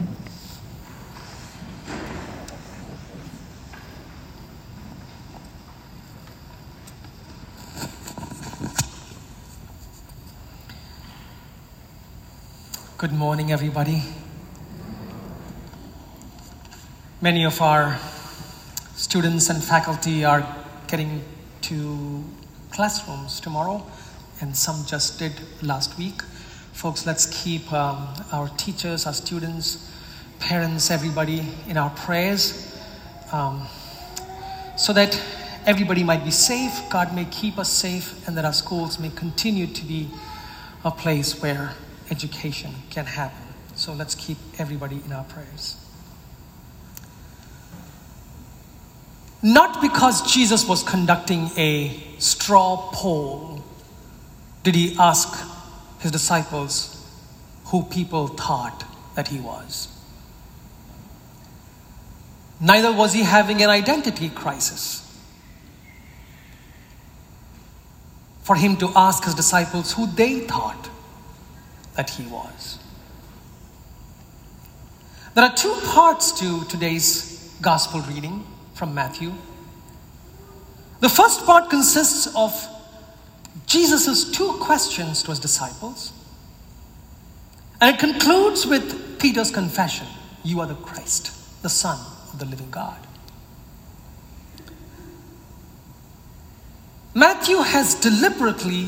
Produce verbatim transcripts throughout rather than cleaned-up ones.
Good morning, everybody. Many of our students and faculty are getting to classrooms tomorrow, and some just did last week. Folks, let's keep um, our teachers, our students, parents, everybody in our prayers um, so that everybody might be safe, God may keep us safe, and that our schools may continue to be a place where education can happen. So let's keep everybody in our prayers. Not because Jesus was conducting a straw poll did he ask his disciples who people thought that he was. Neither was he having an identity crisis for him to ask his disciples who they thought that he was. There are two parts to today's gospel reading from Matthew. The first part consists of Jesus' two questions to his disciples, and it concludes with Peter's confession, "You are the Christ, the Son of the living God." Matthew has deliberately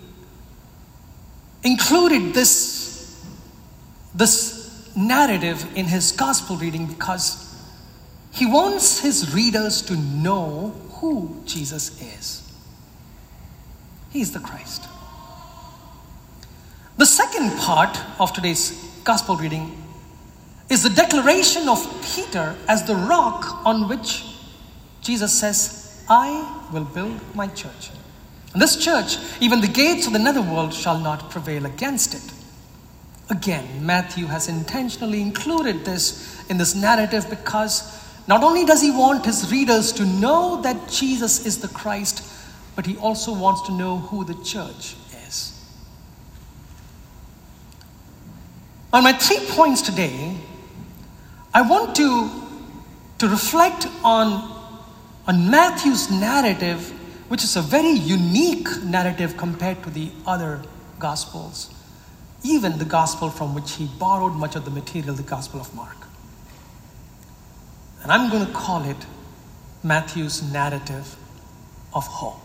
included this, this narrative in his gospel reading because he wants his readers to know who Jesus is. He is the Christ. The second part of today's gospel reading is the declaration of Peter as the rock on which Jesus says, "I will build my church. And this church, even the gates of the netherworld shall not prevail against it." Again, Matthew has intentionally included this in this narrative because not only does he want his readers to know that Jesus is the Christ, but he also wants to know who the church is. On my three points today, I want to, to reflect on, on Matthew's narrative, which is a very unique narrative compared to the other Gospels, even the Gospel from which he borrowed much of the material, the Gospel of Mark. And I'm going to call it Matthew's narrative of hope.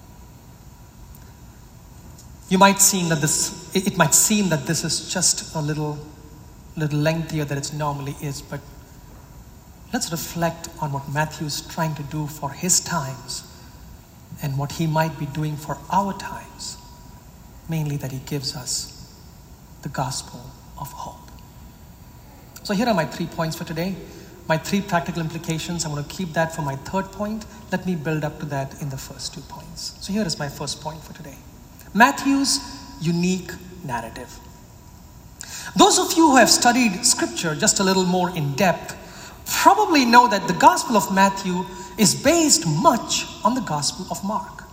You might seem that this, it might seem that this is just a little, little lengthier than it normally is, but let's reflect on what Matthew is trying to do for his times and what he might be doing for our times, mainly that he gives us the gospel of hope. So here are my three points for today. My three practical implications. I'm going to keep that for my third point. Let me build up to that in the first two points. So here is my first point for today. Matthew's unique narrative. Those of you who have studied scripture just a little more in depth probably know that the Gospel of Matthew is based much on the Gospel of Mark.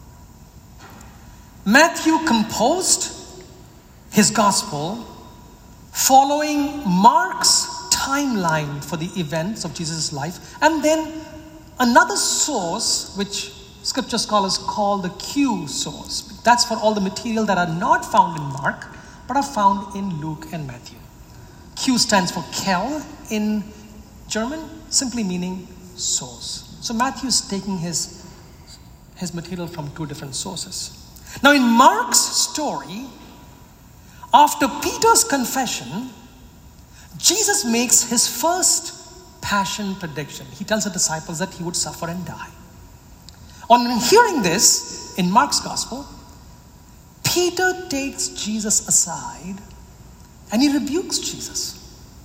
Matthew composed his Gospel following Mark's timeline for the events of Jesus' life, and then another source which scripture scholars call the Q source. That's for all the material that are not found in Mark but are found in Luke and Matthew. Q stands for Quelle in German, simply meaning source. So Matthew is taking his, his material from two different sources. Now in Mark's story, after Peter's confession, Jesus makes his first passion prediction. He tells the disciples that he would suffer and die. On hearing this in Mark's gospel, Peter takes Jesus aside and he rebukes Jesus.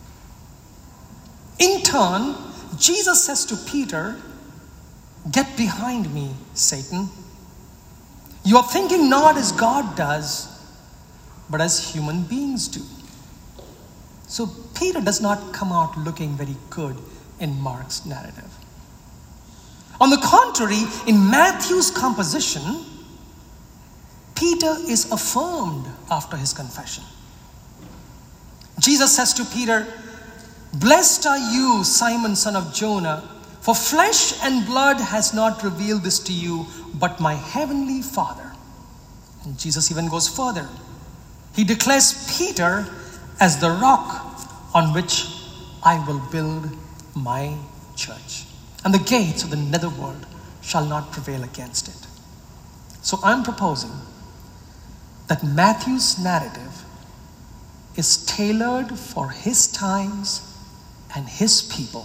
In turn, Jesus says to Peter, "Get behind me, Satan. You are thinking not as God does, but as human beings do." So Peter does not come out looking very good in Mark's narrative. On the contrary, in Matthew's composition, Peter is affirmed after his confession. Jesus says to Peter, Blessed are you, Simon, son of Jonah, for flesh and blood has not revealed this to you, but my heavenly Father. And Jesus even goes further. He declares Peter as the rock on which I will build my church, and the gates of the netherworld shall not prevail against it. So I'm proposing that Matthew's narrative is tailored for his times and his people.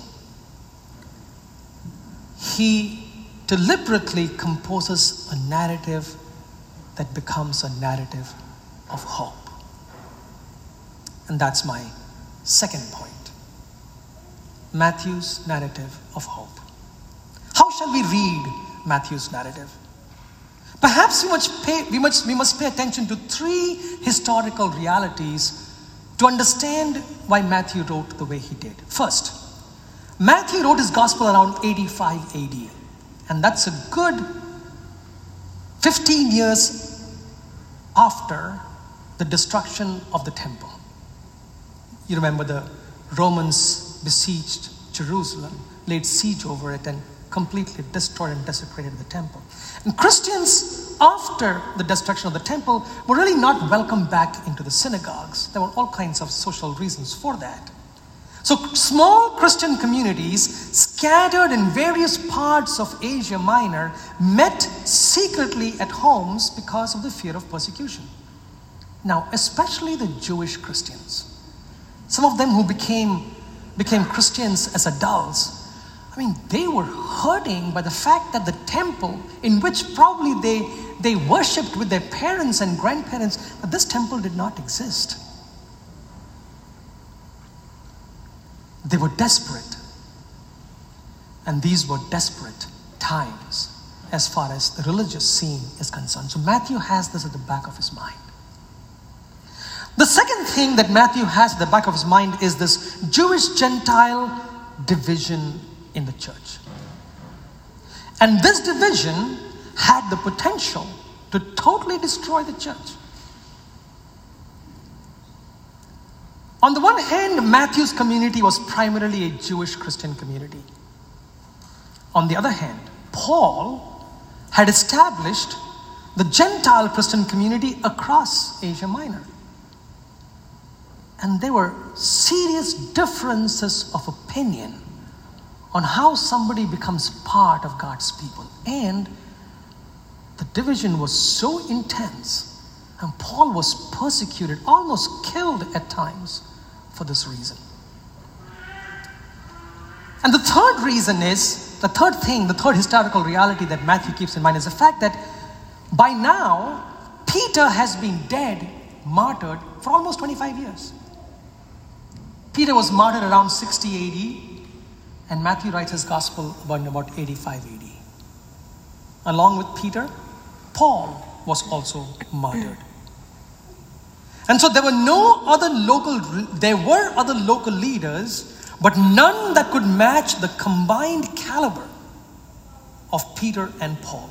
He deliberately composes a narrative that becomes a narrative of hope. And that's my second point. Matthew's narrative of hope. How shall we read Matthew's narrative? Perhaps we must pay, we must, we must pay attention to three historical realities to understand why Matthew wrote the way he did. First, Matthew wrote his gospel around eighty-five A D. And that's a good fifteen years after the destruction of the temple. You remember the Romans besieged Jerusalem, laid siege over it, and completely destroyed and desecrated the temple. And Christians, after the destruction of the temple, were really not welcomed back into the synagogues. There were all kinds of social reasons for that. So small Christian communities scattered in various parts of Asia Minor met secretly at homes because of the fear of persecution. Now, especially the Jewish Christians, some of them who became, became Christians as adults, I mean, they were hurting by the fact that the temple, in which probably they, they worshipped with their parents and grandparents, that this temple did not exist. They were desperate. And these were desperate times as far as the religious scene is concerned. So Matthew has this at the back of his mind. The second thing that Matthew has at the back of his mind is this Jewish-Gentile division in the church. And this division had the potential to totally destroy the church. On the one hand, Matthew's community was primarily a Jewish Christian community. On the other hand, Paul had established the Gentile Christian community across Asia Minor. And there were serious differences of opinion on how somebody becomes part of God's people. And the division was so intense, and Paul was persecuted, almost killed at times for this reason. And the third reason is, the third thing, the third historical reality that Matthew keeps in mind is the fact that by now, Peter has been dead, martyred for almost twenty-five years. Peter was martyred around sixty A D, and Matthew writes his gospel about, about eighty-five A D. Along with Peter, Paul was also martyred. And so there were no other local, there were other local leaders, but none that could match the combined caliber of Peter and Paul.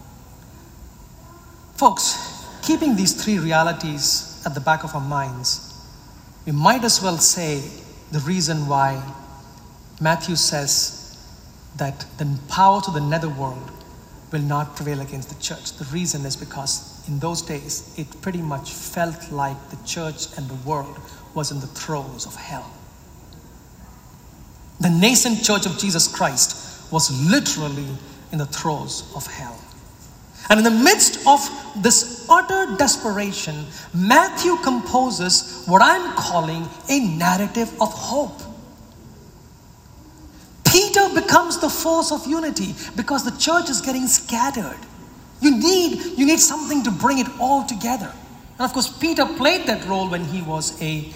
Folks, keeping these three realities at the back of our minds, we might as well say the reason why Matthew says that the power to the netherworld will not prevail against the church. The reason is because in those days, it pretty much felt like the church and the world was in the throes of hell. The nascent church of Jesus Christ was literally in the throes of hell. And in the midst of this utter desperation, Matthew composes what I'm calling a narrative of hope. Peter becomes the force of unity because the church is getting scattered. You need, you need something to bring it all together. And of course, Peter played that role when he was a,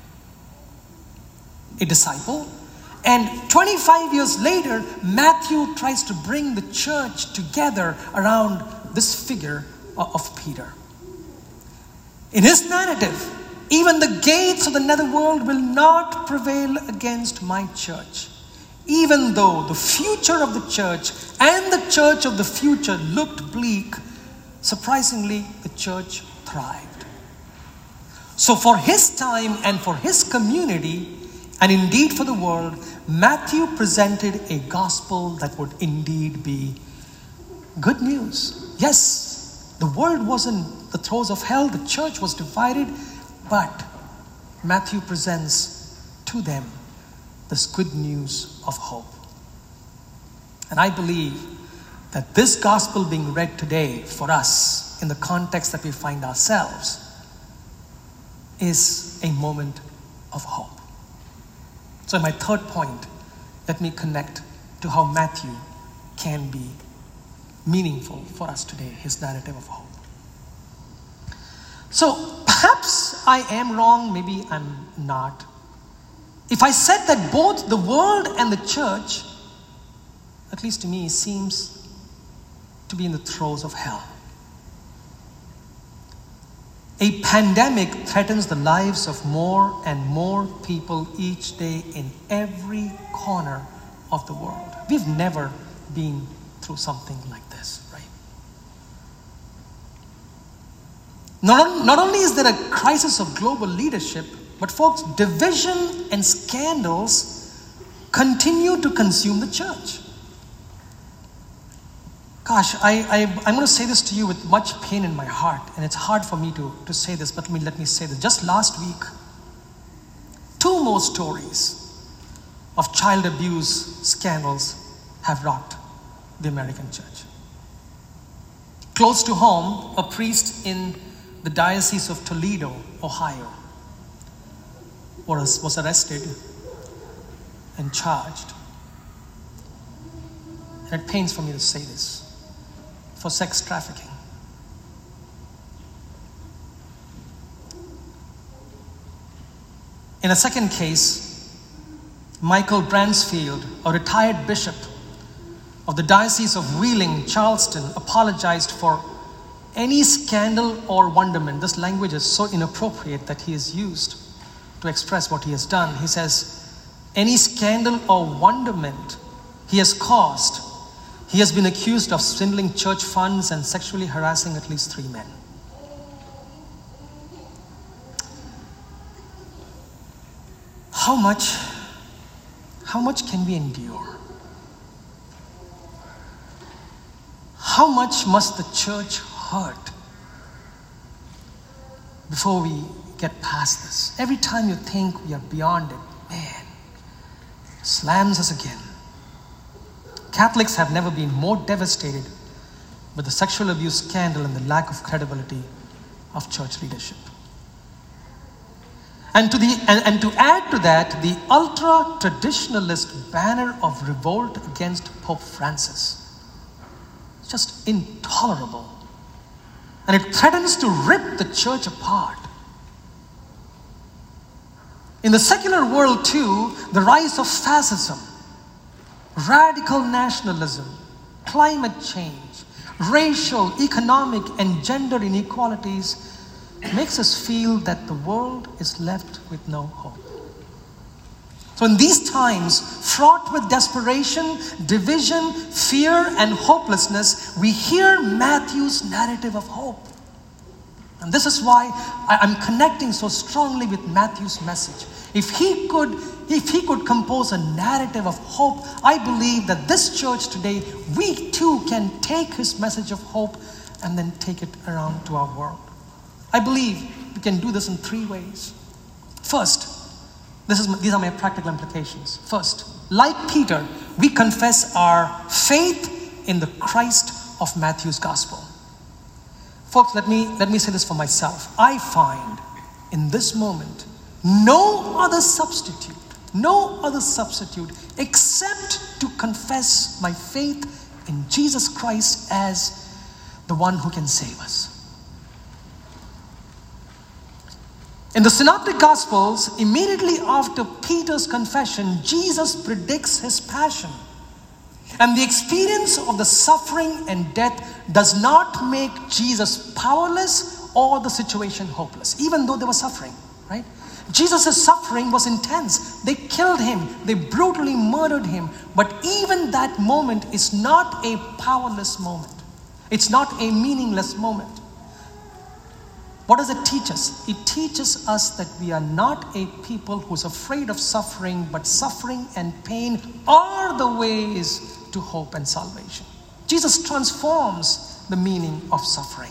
a disciple. And twenty-five years later, Matthew tries to bring the church together around this figure of Peter. In his narrative, even the gates of the netherworld will not prevail against my church. Even though the future of the church and the church of the future looked bleak, surprisingly, the church thrived. So for his time and for his community, And indeed for the world, Matthew presented a gospel that would indeed be good news. Yes, the world was in the throes of hell, the church was divided, but Matthew presents to them this good news of hope. And I believe that this gospel being read today for us in the context that we find ourselves is a moment of hope. So in my third point, let me connect to how Matthew can be meaningful for us today, his narrative of hope. So perhaps I am wrong, maybe I'm not. If I said that both the world and the church, at least to me, seems to be in the throes of hell. A pandemic threatens the lives of more and more people each day in every corner of the world. We've never been through something like this, right? Not, not only is there a crisis of global leadership, but folks, division and scandals continue to consume the church. Gosh, I, I, I'm going to say this to you with much pain in my heart, and it's hard for me to, to say this, but let me, let me say this. Just last week, two more stories of child abuse scandals have rocked the American church. Close to home, a priest in the Diocese of Toledo, Ohio, was, was arrested and charged. And it pains for me to say this, for sex trafficking. In a second case, Michael Bransfield, a retired bishop of the Diocese of Wheeling, Charleston, apologized for any scandal or wonderment. This language is so inappropriate that he has used to express what he has done. He says, any scandal or wonderment he has caused. He has been accused of swindling church funds and sexually harassing at least three men. How much, how much can we endure? How much must the church hurt before we get past this? Every time you think we are beyond it, man, slams us again. Catholics have never been more devastated with the sexual abuse scandal and the lack of credibility of church leadership. And to, the, and, and to add to that, the ultra-traditionalist banner of revolt against Pope Francis. It's just intolerable. And it threatens to rip the church apart. In the secular world too, the rise of fascism, radical nationalism, climate change, racial, economic, and gender inequalities makes us feel that the world is left with no hope. So in these times, fraught with desperation, division, fear, and hopelessness, we hear Matthew's narrative of hope. And this is why I'm connecting so strongly with Matthew's message. If he could, if he could compose a narrative of hope, I believe that this church today, we too can take his message of hope and then take it around to our world. I believe we can do this in three ways. First, this is, these are my practical implications. First, like Peter, we confess our faith in the Christ of Matthew's gospel. Folks, let me, let me say this for myself. I find in this moment no other substitute, no other substitute except to confess my faith in Jesus Christ as the one who can save us. In the Synoptic Gospels, immediately after Peter's confession, Jesus predicts his passion. And the experience of the suffering and death does not make Jesus powerless or the situation hopeless, even though they were suffering, right? Jesus' suffering was intense. They killed him. They brutally murdered him. But even that moment is not a powerless moment. It's not a meaningless moment. What does it teach us? It teaches us that we are not a people who's afraid of suffering, but suffering and pain are the ways to hope and salvation. Jesus transforms the meaning of suffering.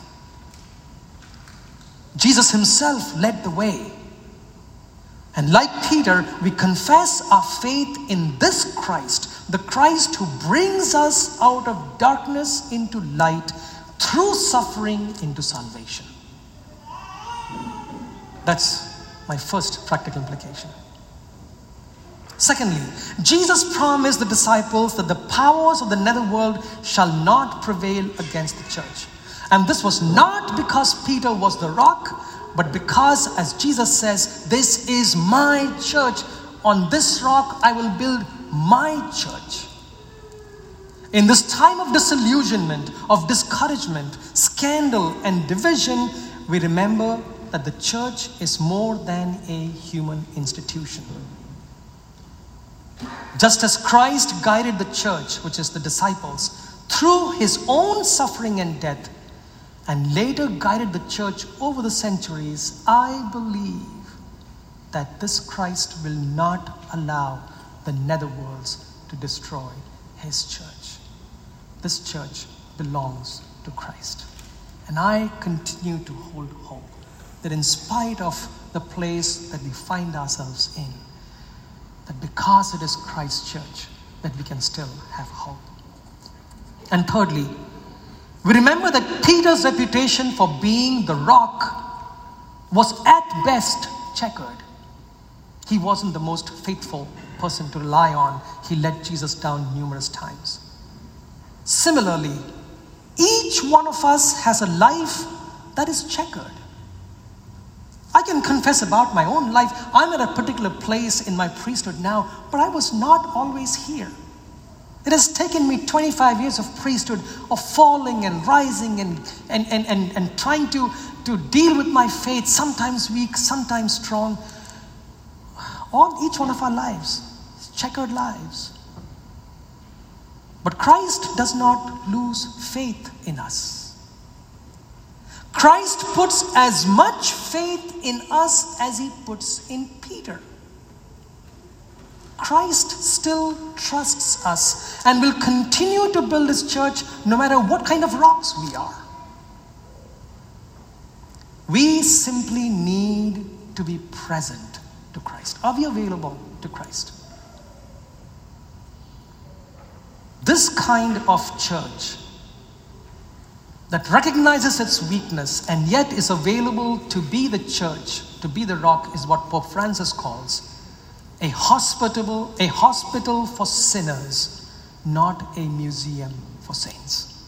Jesus himself led the way. And like Peter, we confess our faith in this Christ, the Christ who brings us out of darkness into light, through suffering into salvation. That's my first practical implication. Secondly, Jesus promised the disciples that the powers of the netherworld shall not prevail against the church. And this was not because Peter was the rock, but because, as Jesus says, this is my church. On this rock I will build my church. In this time of disillusionment, of discouragement, scandal, and division, we remember that the church is more than a human institution. Just as Christ guided the church, which is the disciples, through his own suffering and death, and later guided the church over the centuries, I believe that this Christ will not allow the netherworlds to destroy his church. This church belongs to Christ. And I continue to hold hope that in spite of the place that we find ourselves in, that because it is Christ's church, that we can still have hope. And thirdly, we remember that Peter's reputation for being the rock was at best checkered. He wasn't the most faithful person to rely on. He let Jesus down numerous times. Similarly, each one of us has a life that is checkered. I can confess about my own life. I'm at a particular place in my priesthood now, but I was not always here. It has taken me twenty-five years of priesthood, of falling and rising and, and, and, and, and trying to, to deal with my faith, sometimes weak, sometimes strong. All, each one of our lives, checkered lives. But Christ does not lose faith in us. Christ puts as much faith in us as he puts in Peter. Christ still trusts us and will continue to build his church no matter what kind of rocks we are. We simply need to be present to Christ. Are we available to Christ? This kind of church that recognizes its weakness and yet is available to be the church, to be the rock, is what Pope Francis calls a hospitable, a hospital for sinners, not a museum for saints.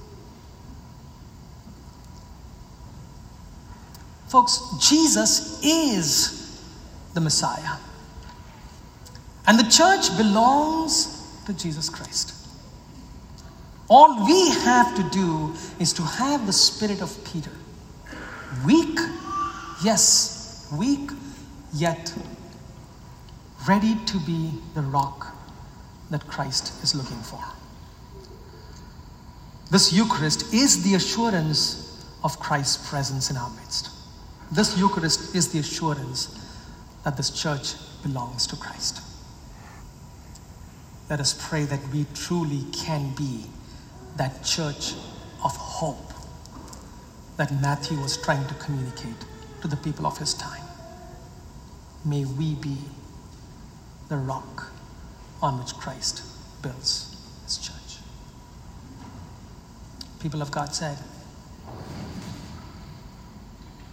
Folks, Jesus is the Messiah. And the church belongs to Jesus Christ. All we have to do is to have the spirit of Peter. Weak, yes, weak, yet ready to be the rock that Christ is looking for. This Eucharist is the assurance of Christ's presence in our midst. This Eucharist is the assurance that this church belongs to Christ. Let us pray that we truly can be that church of hope that Matthew was trying to communicate to the people of his time. May we be the rock on which Christ builds his church. People of God said,